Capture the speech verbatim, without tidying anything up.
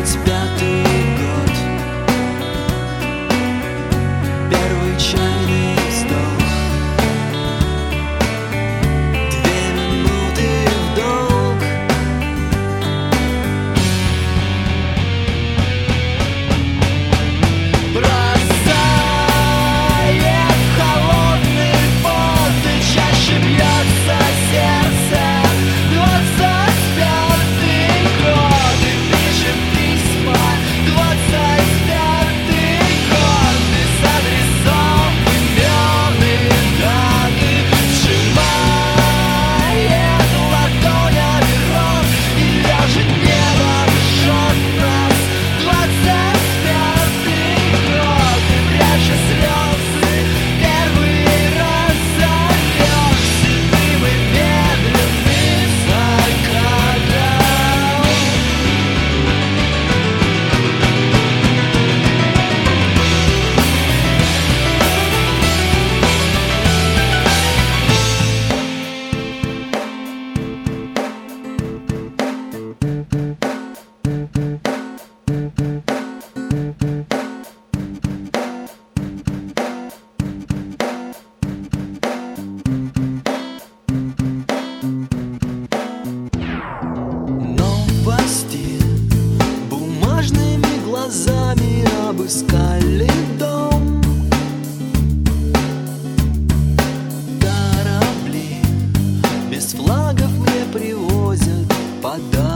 двадцать пятый год, первый чайный вздох, две минуты в долг. Бросает холодный пот, и чаще бьется сердце. Двадцать пятый год, и пишет письма. Двадцать пятый год, без адресов, имен и даты. Сжимает ладонями рот, и ляжет небо, жжет нас. Двадцать пятый год, и пряча слезы, первый раз зовешь седым и медленным закатом. Новости бумажными глазами обыскали дом. Корабли без флагов мне привозят подарки.